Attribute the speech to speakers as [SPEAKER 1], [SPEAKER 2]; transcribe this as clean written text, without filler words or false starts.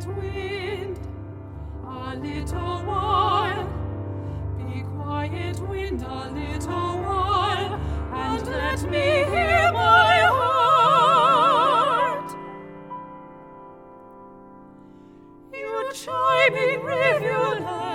[SPEAKER 1] quiet, wind, a little while. Be quiet, wind, a little while, and let me hear my heart. You chiming rivulet,